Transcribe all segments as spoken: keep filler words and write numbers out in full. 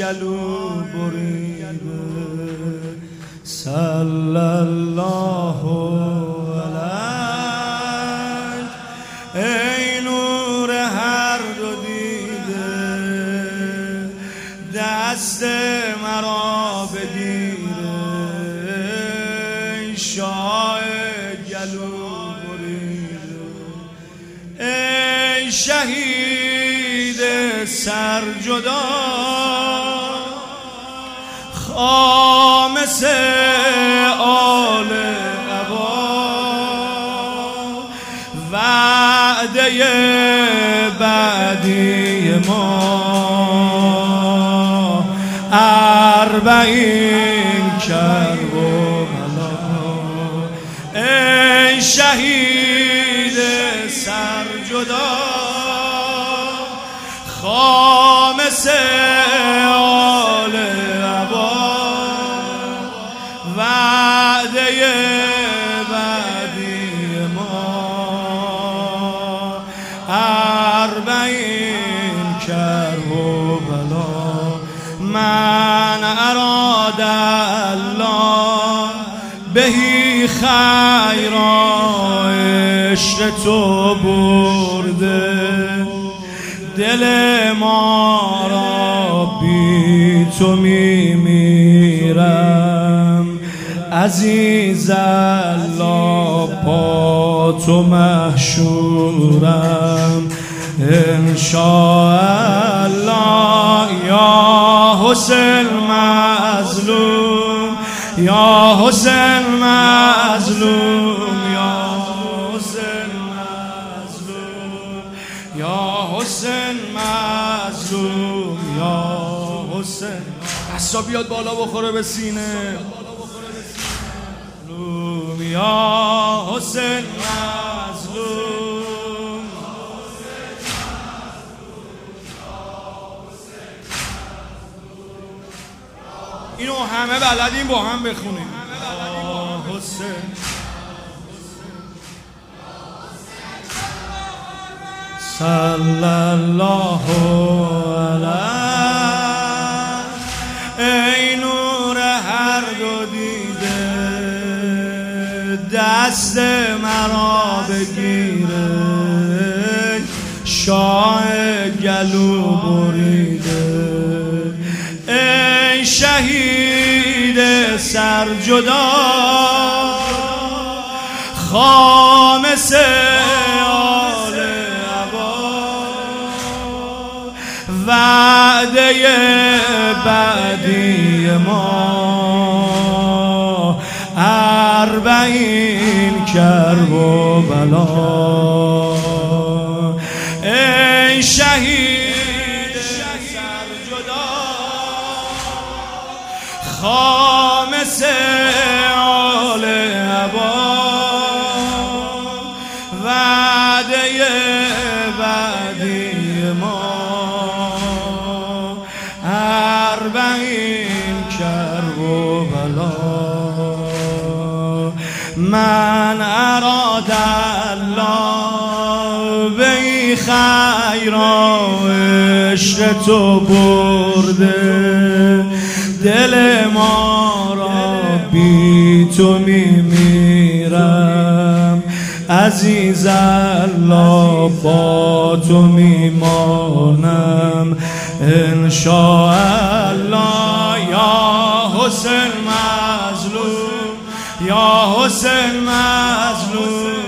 گلو بریده صلی الله علیه ای نور هر دو دیده دست مرا بگیره ای شاه گلو بریده ای شهید سرجدا خامس آل عبا وعده بعدی ما اربعین کرب و بلا ای شهید سرجدا خامس آل عبا وعده بعدی ما اربعین کرب و بلا من اراد الله بهی خیرا عشق تو برده دل ما را بی تو میمیرم عزیز الله با تو محشورم انشاءالله یا حسین مظلوم یا حسین مظلوم یا حسین مظلوم یا حسین مظلوم یا حسین دستا بیاد بالا بخوره به سینه یا حسین مظلوم اینو همه بلدیم با هم بخونیم یا حسین صلی الله علیه ای نور هر دو دیده دست مرا بگیره شاه گلو بریده ای شهید سرجدا خامس آل عبا وعده بعدی ما اربعین کرب و بلا ای شهید سرجدا خامس آل عبا وعده بعدی ما اربعین کرب و بلا من اراد الله بی خیرا عشق تو برده دل ما را بی تو میمیرم عزیز الله با تو میمانم انشاءالله یا حسین مظلوم یا حسین مظلوم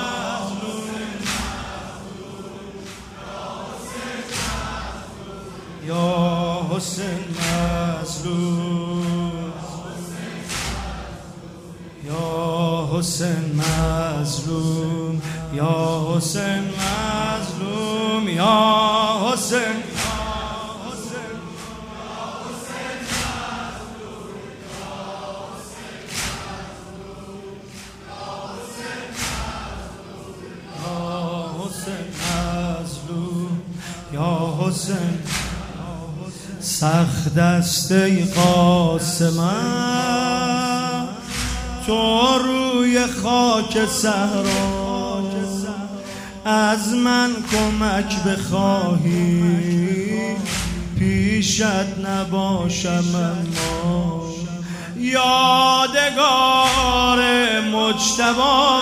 یا حسین مظلوم یا حسین مظلوم یا حسین مظلوم یا حسین یا حسین سخت است ای قاسمم تو روی خاک صحرا از من کمک بخواهی پیشت نباشم اما یادگار مجتبی.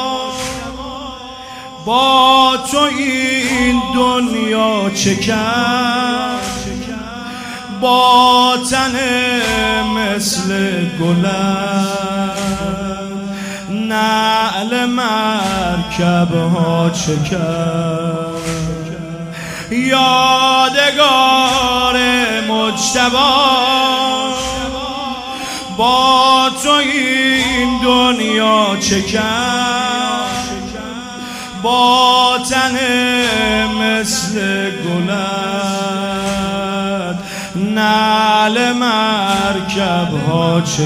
با تو این دنیا چه کرد، با تن مثل گلم نعل مرکب ها چه کرد. یادگار مجتبی، با تو این دنیا چه کرد، با تن مثل گلت نعل مرکب ها چه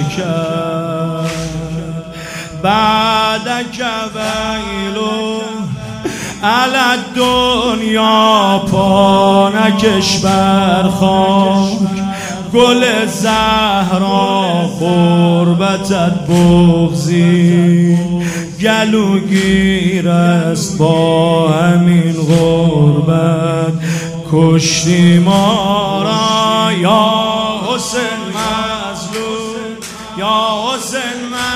کرد. بعدک ویلو علی الدنیا، پا نکش بر خاک گل زهرا، غربتت بغضی گلوگیر است. با همین غربت کشتی ما را یا حسین مظلوم، یا حسین مظلوم.